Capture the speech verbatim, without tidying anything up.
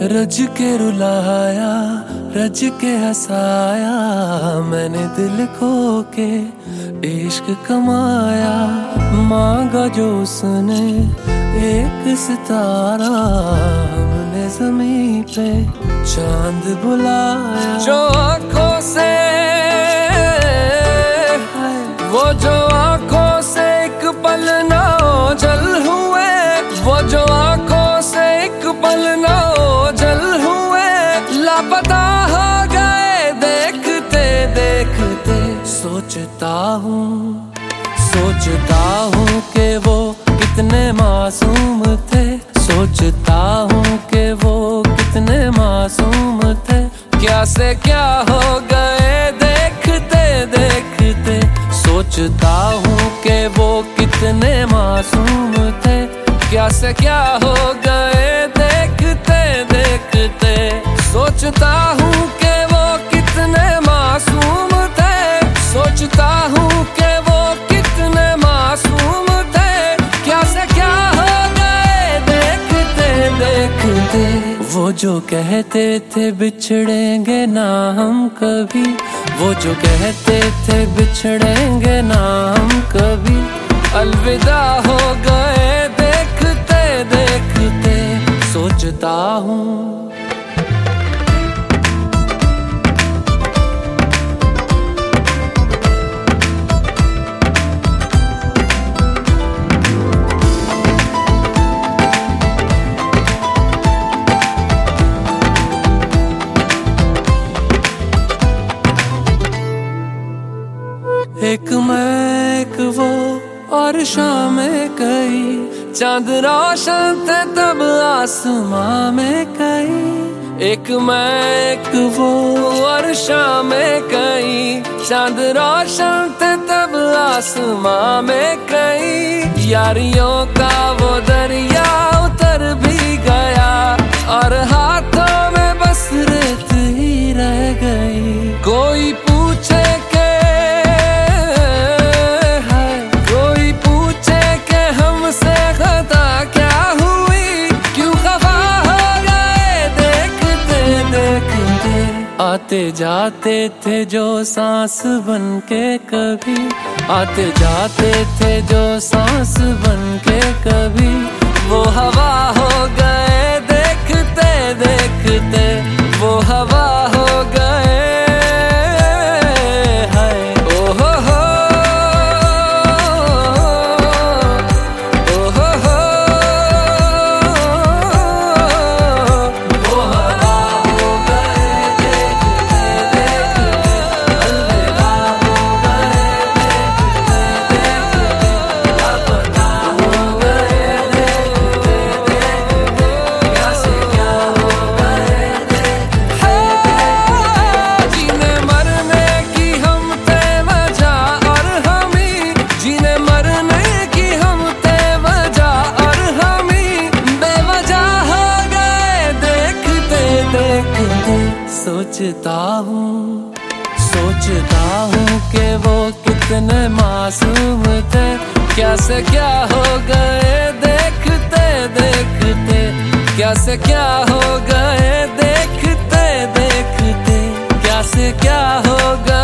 रज के रुलाया, रज के हंसाया, मैंने दिल खो के इश्क कमाया। मांगा जो उसने एक सितारा, हमने जमीन पे चांद बुलाया। जो आंखों से वो जो आंखों से एक पल ना ओझल हुए, वो जो आंखों से एक पल ना ओझल हुए, लापता हो गए देखते देखते। सोचता हूँ सोचता हूँ कि वो कितने मासूम थे, सोचता हूँ कि वो कितने मासूम थे। क्या से क्या हो गए देखते देखते। सोचता हूँ कि वो कितने मासूम थे, क्या से क्या हो गए देखते देखते। सोचता हूँ कि वो कितने मासूम थे, सोचता हूँ कि वो कितने मासूम थे, क्या से क्या हो गए देखते देखते। वो जो कहते थे बिछड़ेंगे ना हम कभी, वो जो कहते थे बिछड़ेंगे ना हम कभी, अलविदा हो गए देखते देखते। सोचता हूँ एक मैं एक वो और शामें कई, चांद रोशन थे तब आसमां में कई। एक मैं एक वो और शामें कई, चांद रोशन थे तब आसमां में कई। यारियों का वो दरिया उतर भी गया, और हाथों में बस रेत ही रह गई। कोई पूछे आते जाते थे जो सांस बन के कभी, आते जाते थे जो सांस बन के कभी, वो हवा हो गए देखते देखते। वो हवा हो गए हाय ओ हो हो ओ हो हो। वो हवा हो गए सोचता हूँ सोचता हूँ कि वो कितने मासूम थे, क्या से क्या हो गए देखते देखते। क्या से क्या हो गए देखते देखते, क्या से क्या हो गए।